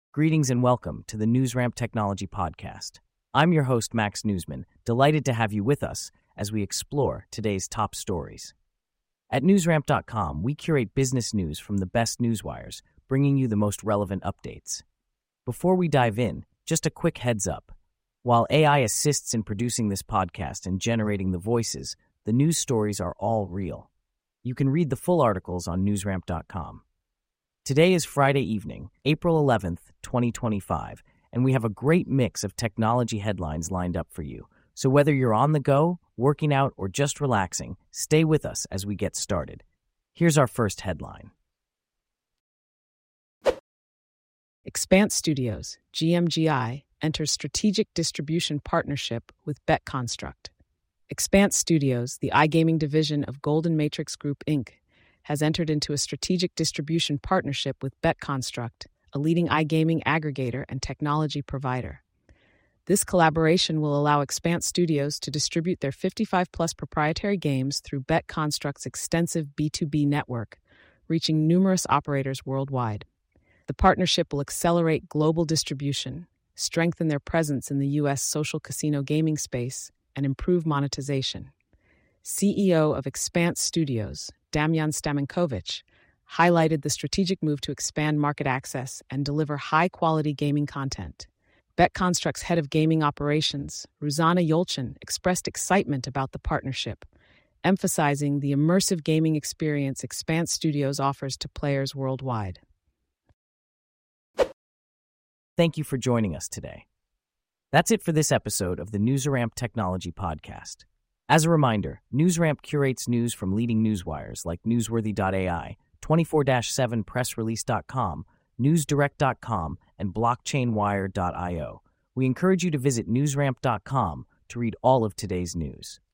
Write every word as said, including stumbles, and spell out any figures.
Greetings and welcome to the NewsRamp Technology Podcast. I'm your host, Max Newsman, delighted to have you with us as we explore today's top stories. At newsramp dot com, we curate business news from the best newswires, bringing you the most relevant updates. Before we dive in, just a quick heads up. While A I assists in producing this podcast and generating the voices, the news stories are all real. You can read the full articles on newsramp dot com. Today is Friday evening, April eleventh, twenty twenty-five, and we have a great mix of technology headlines lined up for you. So whether you're on the go, working out, or just relaxing, stay with us as we get started. Here's our first headline. Expanse Studios, G M G I, enters strategic distribution partnership with BetConstruct. Expanse Studios, the iGaming division of Golden Matrix Group, Incorporated, has entered into a strategic distribution partnership with BetConstruct, a leading iGaming aggregator and technology provider. This collaboration will allow Expanse Studios to distribute their fifty-five plus proprietary games through BetConstruct's extensive B two B network, reaching numerous operators worldwide. The partnership will accelerate global distribution, strengthen their presence in the U S social casino gaming space, and improve monetization. C E O of Expanse Studios, Damjan Stamenkovic, highlighted the strategic move to expand market access and deliver high-quality gaming content. BetConstruct's head of gaming operations, Ruzana Yolchin, expressed excitement about the partnership, emphasizing the immersive gaming experience Expanse Studios offers to players worldwide. Thank you for joining us today. That's it for this episode of the NewsRamp Technology Podcast. As a reminder, NewsRamp curates news from leading newswires like newsworthy dot A I, twenty-four seven press release dot com, newsdirect dot com, and blockchain wire dot io. We encourage you to visit newsramp dot com to read all of today's news.